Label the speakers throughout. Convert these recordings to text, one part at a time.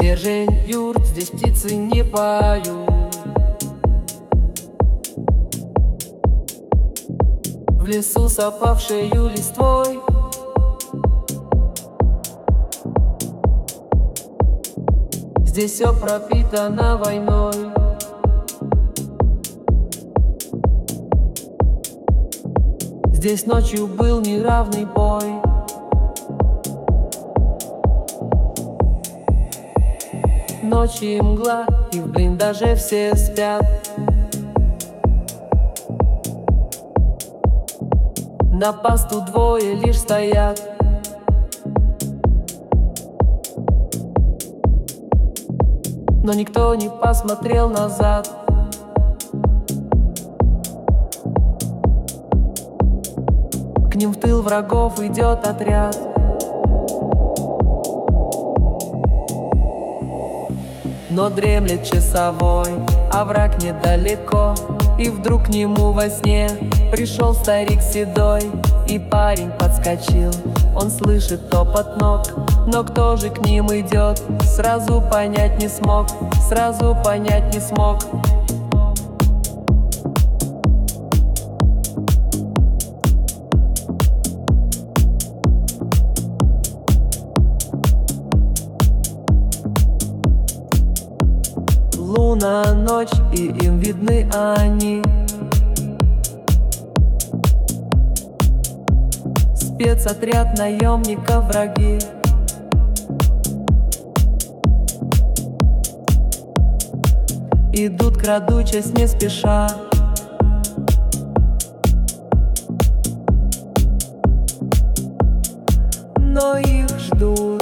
Speaker 1: Стержень юрт, здесь птицы не поют. В лесу с опавшею листвой здесь все пропитано войной. Здесь ночью был неравный бой. Ночи и мгла, и в блиндаже все спят. На посту двое лишь стоят. Но никто не посмотрел назад. К ним в тыл врагов идет отряд. Но дремлет часовой, а враг недалеко. И вдруг к нему во сне пришел старик седой. И парень подскочил, он слышит топот ног. Но кто же к ним идет, сразу понять не смог. Сразу понять не смог. Луна, ночь, и им видны они. Спецотряд наемников враги. Идут, крадучись не спеша. Но их ждут.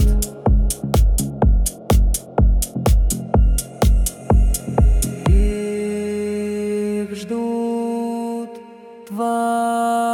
Speaker 1: Их ждут твари.